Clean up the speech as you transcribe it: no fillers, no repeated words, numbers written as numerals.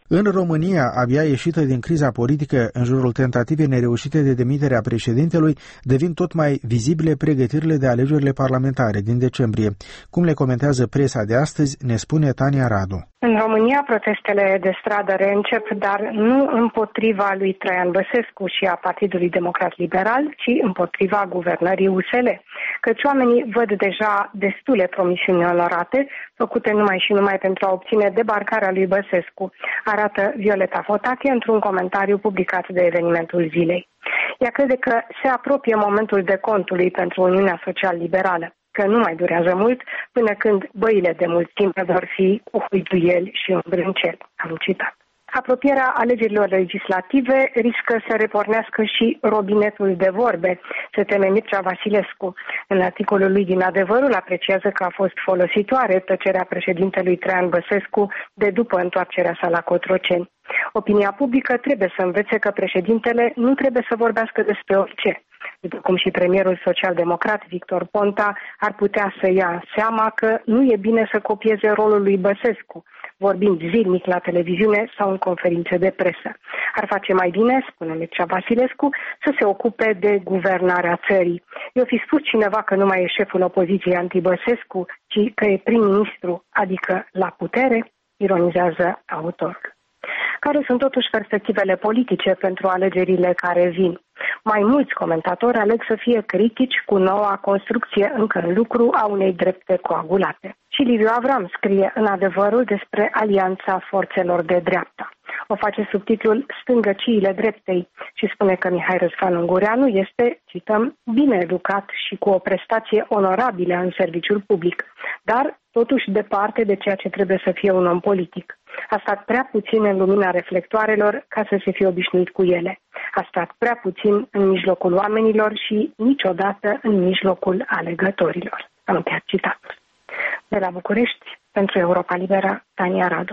În România, abia ieșită din criza politică, în jurul tentativei nereușite de demitere a președintelui, devin tot mai vizibile pregătirile de alegerile parlamentare din decembrie. Cum le comentează presa de astăzi, ne spune Tania Radu. În România, protestele de stradă reîncep, dar nu împotriva lui Traian Băsescu și a Partidului Democrat Liberal, ci împotriva guvernării USL, căci oamenii văd deja destule promisiuni onorate, făcute numai și numai pentru a obține debarcarea lui Băsescu, arată Violeta Fotache într-un comentariu publicat de Evenimentul Zilei. Ea crede că se apropie momentul decontului pentru Uniunea Social-Liberală, că nu mai durează mult până când băile de mult timp vor fi cu huiduieli și îmbrânceli. Am citat. Apropierea alegerilor legislative riscă să repornească și robinetul de vorbe, se teme Mircea Vasilescu. În articolul lui din Adevărul apreciază că a fost folositoare tăcerea președintelui Traian Băsescu de după întoarcerea sa la Cotroceni. Opinia publică trebuie să învețe că președintele nu trebuie să vorbească despre orice, după cum și premierul social-democrat Victor Ponta ar putea să ia seama că nu e bine să copieze rolul lui Băsescu, vorbind zilnic la televiziune sau în conferințe de presă. Ar face mai bine, spune Mircea Vasilescu, să se ocupe de guvernarea țării. I-o fi spus cineva că nu mai e șeful opoziției anti-Băsescu, ci că e prim-ministru, adică la putere, ironizează autorul. Care sunt totuși perspectivele politice pentru alegerile care vin? Mai mulți comentatori aleg să fie critici cu noua construcție încă în lucru a unei drepte coagulate. Și Liviu Avram scrie în Adevărul despre alianța forțelor de dreapta. O face sub titlul Stângăciile dreptei și spune că Mihai Răzvan Ungureanu este, cităm, bine educat și cu o prestație onorabilă în serviciul public, dar totuși departe de ceea ce trebuie să fie un om politic. A stat prea puțin în lumina reflectoarelor ca să se fie obișnuit cu ele. A stat prea puțin în mijlocul oamenilor și niciodată în mijlocul alegătorilor. Am încheiat citatul. De la București, pentru Europa Liberă, Tania Radu.